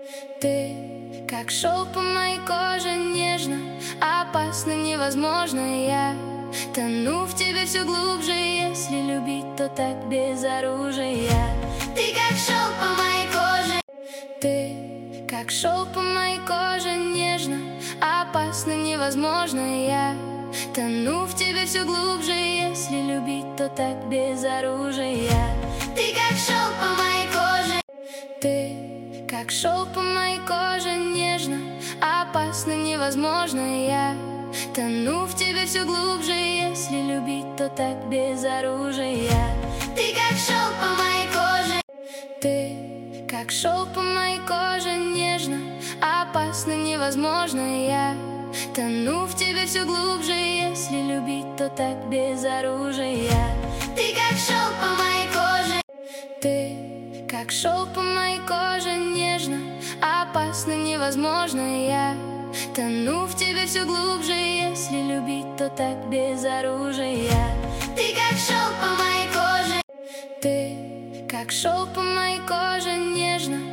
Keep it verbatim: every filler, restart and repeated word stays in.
Ты, как шелк по моей коже, нежно, опасно, невозможно. Я тону в тебе все глубже, если любить, то так без оружия. Ты, как шелк по моей коже. Ты, как шелк по моей коже, нежно, опасно, невозможно. Я тону в тебе все глубже, если любить, то так без оружия. Ты, как шелк по моей коже. Ты, как шелк по моей коже, нежно, опасно, невозможно. Я тону в тебе все глубже, если любить, то так без оружия. Ты, как шелк по моей коже. Ты, как шелк по моей коже, нежно, опасно, невозможно. Я тону в тебе все глубже, если любить, то так без оружия. Ты, как шелк по моей коже. Ты, как шелк по моей коже, нежно, опасно, невозможно. Я тону в тебе все глубже, если любить, то так без оружия. Ты, как шелк по моей коже. Ты, как шелк по моей коже, нежно,